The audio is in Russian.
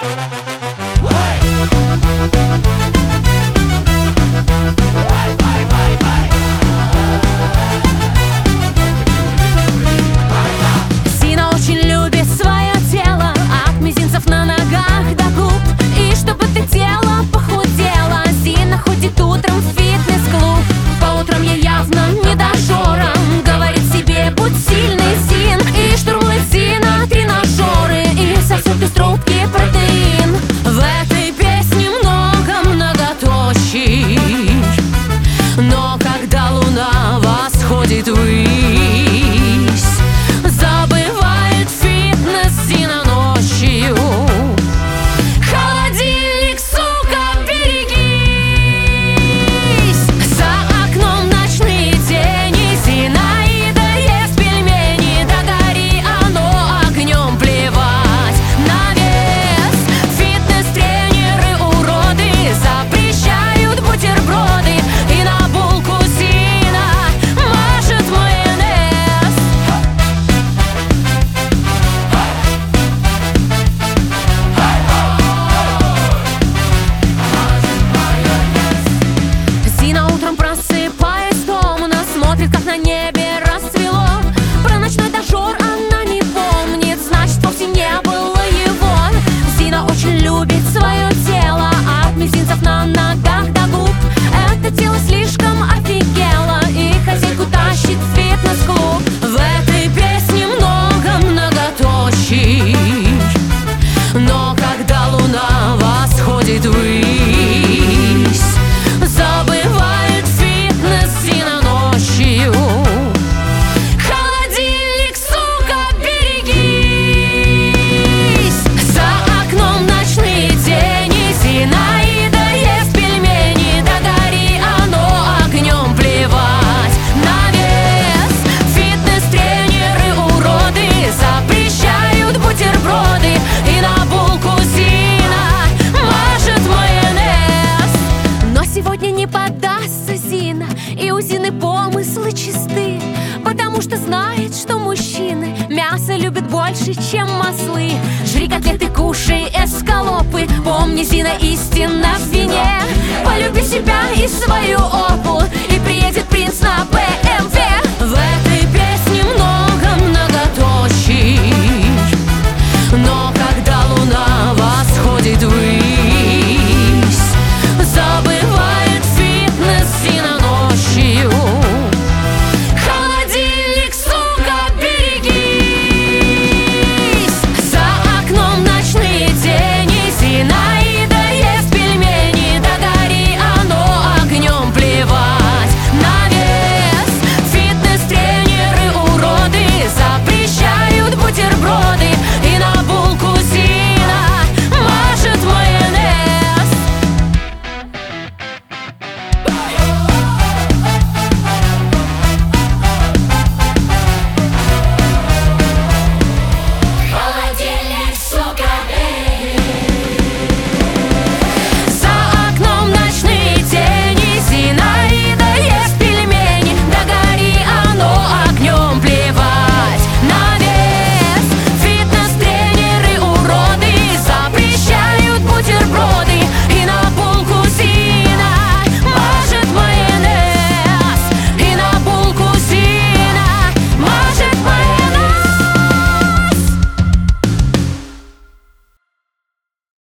Зина очень любит свое тело, от мизинцев на ногах до губ. И чтобы это тело похудело, Зина ходит утром в фитнес-клуб. По утрам ей явно не до жора, говорит себе: будь сильный, Зин. И штурмует Зина тренажеры и сосет из трубки протеин. В этой песне много многоточий, но когда луна восходит ввысь, забывает фитнес Зина ночью. Холодильник, сука, берегись! За окном ночные тени, Зинаида ест пельмени. Да гори оно огнем, плевать на вес. Фитнес-тренеры уроды запрещают бутерброды, и на булку Зина мажет майонез. Зина утром просыпаясь томно смотрит, как на небе расцвело. Про ночной дожор она не помнит, значит, вовсе не было его. Зина очень любит свое тело, от мизинцев на ногах до губ. Это тело слишком офигело, и хозяйку тащит в фитнес-клуб. В этой песне много многоточий, но когда луна восходит ввысь, забывает фитнес Зина ночью. Холодильник, сука, берегись! За окном ночные тени, Зинаида ест пельмени. Да гори оно огнем, плевать на вес. Фитнес-тренеры уроды запрещают бутерброды, и на булку Зина мажет майонез. Но сегодня не поддастся Зина, и у Зины помыслы чисты, потому что знает, что мужчины мясо любят больше, чем маслы. Жри котлеты, кушай эскалопы, помни, Зина истина в вине. Полюби себя и свою опу, и приедет принц на БМВ.